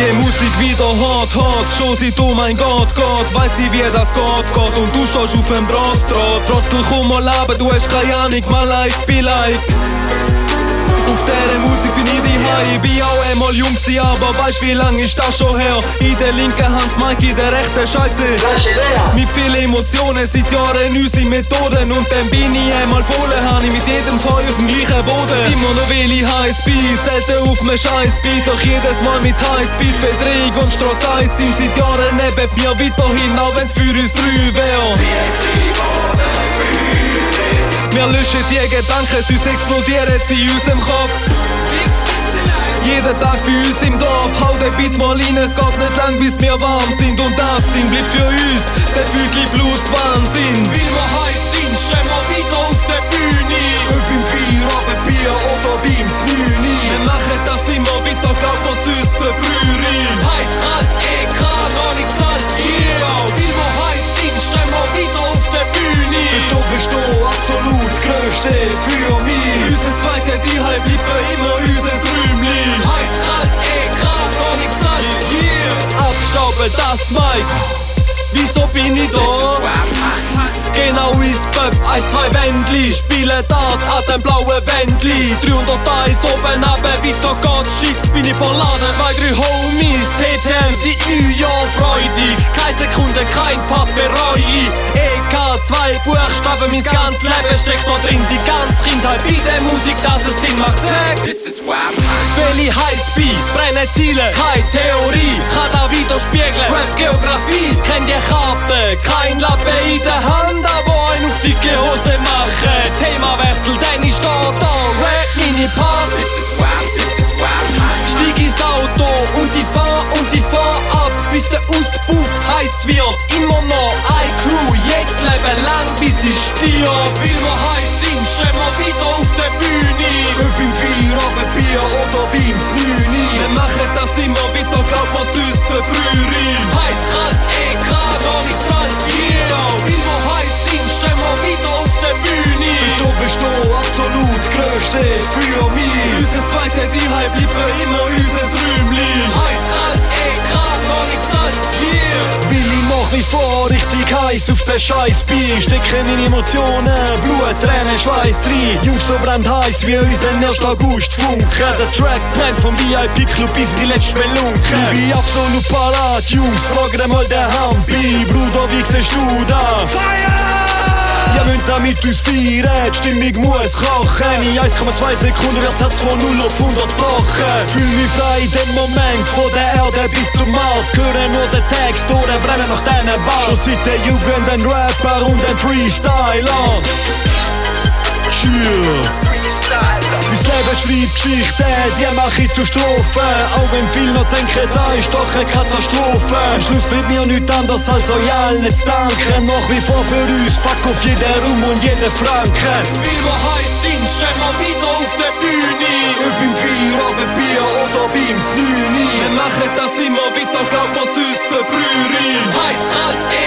die Musik wieder hart, schon seit oh mein Gott, weiss ich wie das geht und du stehst auf dem Draht. Trottel, komm mal leben, du hast keine Ahnung, my life be like. Auf dieser Musik bin ich daheim, ich bin auch einmal jung gewesen, aber weißt wie lang ist das schon her? In der linken Hand Mike, in der rechten Scheiße. Mit vielen Emotionen, seit Jahren unsere Methoden und dann bin ich einmal voll, habe ich mit jedem Heu auf dem gleichen Boden. Immer noch will ich Highspeed, selten auf einem Scheißbeat, doch jedes Mal mit Highspeed. Verdrehung und Strasse 1 sind seit Jahren neben mir weiterhin, auch wenn's für uns 3 wär. Wir löschen die Gedanken, sonst explodieren sie in unserem Kopf. Jeden Tag bei uns im Dorf, hau den Beat mal rein, es geht nicht lang bis wir warm sind. Und das Ding bleibt für uns, der Fügli Blutwahnsinn. Weil wir heiß sind, stehen wir wieder auf der Bühne. Ob im Feierabend Bier oder beim Znüni. Wir machen das immer weiter, glaub mir süß für Frühling. Heiß, kalt, noch nicht kalt, yeah. Weil wir heiß sind, stehen wir wieder auf der Bühne. Und du bist du absolut das Größte für mich. Unser zweiter Dihei bleibt für immer unser Räumli. Heiß, kalt, noch nicht kalt, yeah. Abstauben das Mic, wieso bin ich da? Genau ist Pöp, 1, 2 Wendli, spiele Dart an dem blauen Wendli. 301 oben runter, weiter geht's, shit, bin ich verladen. 2, 3 Homies, TTM sind 9 Jahre freudig. Keine Sekunde, kein Paperoi. EK, 2 Buchstaben, mein ganzes Leben steckt da drin. Die ganze Kindheit bei der Musik, dass es Sinn macht. Sag, This is why I'm will ich Highspeed, brenne Ziele, keine Theorie. Kann da widerspiegeln, Rap-Geografie. Kenn die Karte, kein Lappen in der Hand, aber ein auf dicke Hose machen. Themawechsel, denn ich steh da, Rap, meine Part. This is why I'm Stieg ins Auto und ich fahr ab, bis der Auspuff heiß wird. Immer noch ein Crew, jetzt Leben lang, bis ich stirb. Weil wir heiß sind, stehen wir wieder auf der Bühne. Ob im Feierabend Bier oder beim Znüni. Wir machen das immer wieder, glaub mir süß für Frühling. Heiß, kalt, noch nicht kalt, yeah. Weil wir heiß sind, stehen wir wieder auf der Bühne. Und du bist du absolut das Größte für mich. Unser zweiter Dihei bleibt für immer unser Räumli. Heiß, kalt, noch nicht kalt, yeah. Weil ich nach wie vor richtig heiß auf den Scheiß bin. Stecken in Emotionen, Blut, Tränen, Schweiß drin. Jungs, so brennt heiß wie unser 1. August Funken. Der Track brennt vom VIP-Club bis in die letzte Spelunke. Ich bin absolut parat, Jungs, frag mal den Hampi. Bruder, wie siehst du das? Feier! Ja, müsst damit uns feiern, die Stimmung muss krachen. In 1,2 Sekunden wird's Herz von 0 auf 100 Wochen. Fühl mich frei in dem Moment, von der Erde bis zum Mars. Höre nur den Text oder brennen nach deinen Bars. Schon seit der Jugend ein Rapper und ein Freestyler. Cheer. Mein Leben schreibt Geschichten, die mach ich zu Strophen. Auch wenn viele noch denken, da ist doch eine Katastrophe. Am Schluss bleibt mir nichts anderes als euch allen zu danken. Nach wie vor für uns, fuck auf jeden Raum und jeden Franken. Weil wir heiß sind, stehen wir wieder auf der Bühne. Ob im Feierabend Bier oder beim Znüni. Wir machen das immer wieder, glaub mir süß für Frühling. Heiß, kalt,